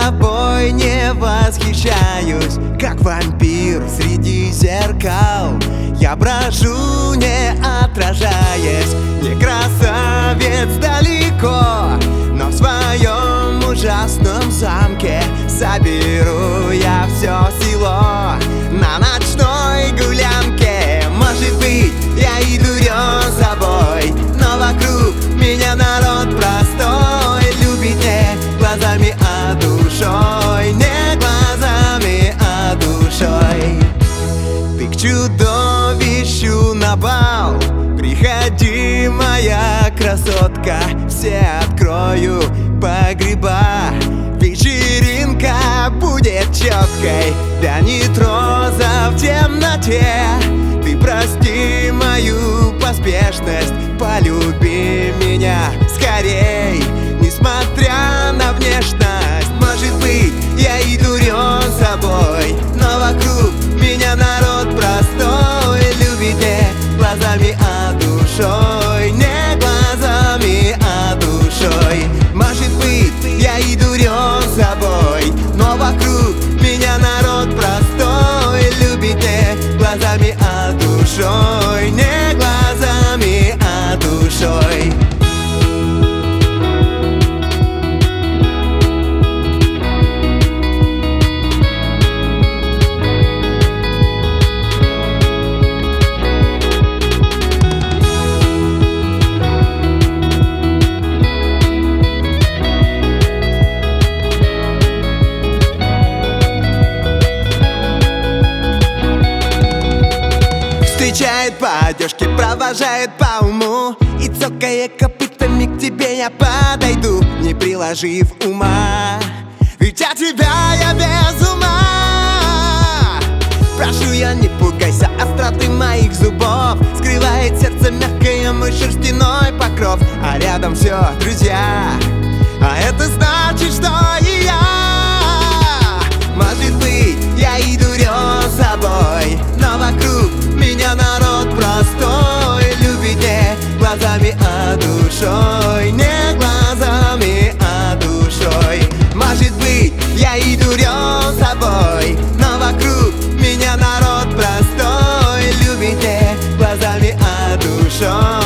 собой не восхищаюсь, как вампир среди зеркал. Я брожу, не отражаясь, не красавец далеко, но в своем ужасном замке соберу я все село на ночной гулянке. Может быть, я и дурен собой, но вокруг меня народ простой. Любит не глазами, а душой, не глазами, а душой. Ты к чудовищу на бал приходи, моя красотка, все открою погреба. Вечеринка будет четкой, вянет роза в темноте. Ты прости мою поспешность, полюби меня скорей, несмотря на внешность. Может быть, я и дурен собой, но вокруг меня народ простой. Любит не глазами, а душой, не глазами, а душой. Может быть, я и дурен собой, но вокруг меня народ простой. Любит не глазами, а душой, не глазами, а душой. Встречает по одежке, провожает по уму, и цокая копытами к тебе я подойду, не приложив ума. Ведь от тебя я без ума. Прошу я, не пугайся остроты моих зубов, скрывает сердце мягкое мой шерстяной покров. А рядом все друзья, а это значит, что и я. Может быть, я и дурен собой, но вокруг меня народ простой. Любит не глазами, а душой, не глазами, а душой. Может быть, я и дурен собой, но вокруг меня народ простой. Любит не глазами, а душой.